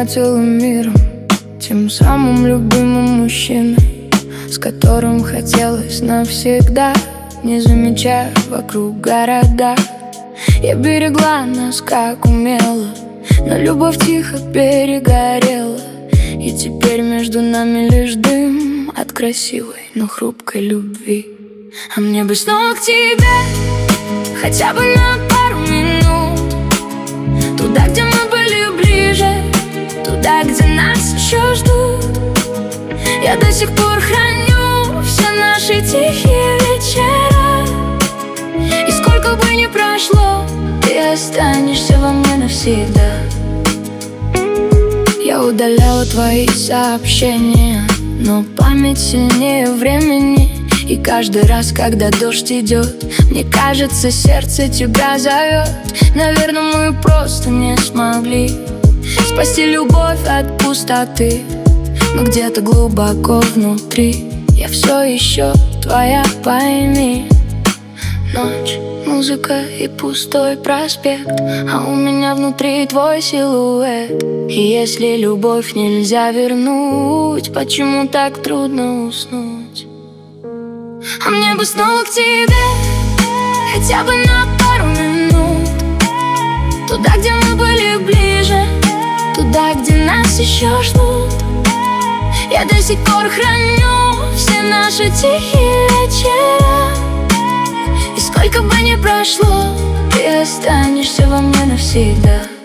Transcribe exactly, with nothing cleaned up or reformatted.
целым миром, тем самым любимым мужчиной, с которым хотелось навсегда, не замечая вокруг города. Я берегла нас как умела, но любовь тихо перегорела, и теперь между нами лишь дым от красивой, но хрупкой любви. А мне бы снова к тебе, хотя бы на пару минут, туда, где мы были ближе, туда, где нас еще ждут. Я до сих пор храню все наши тихие вечера, и сколько бы ни прошло, ты останешься во мне навсегда. Я удаляла твои сообщения, но память сильнее времени, и каждый раз, когда дождь идет, мне кажется, сердце тебя зовет. Наверное, мы просто не смогли спасти любовь от пустоты, но где-то глубоко внутри я все еще твоя, пойми. Ночь, музыка и пустой проспект, а у меня внутри твой силуэт. И если любовь нельзя вернуть, почему так трудно уснуть? А мне бы снова к тебе, хотя бы на пару минут, туда, где мы были ближе, туда, где нас еще ждут. Я до сих пор храню все наши тихие вечера, и сколько бы ни прошло, ты останешься во мне навсегда.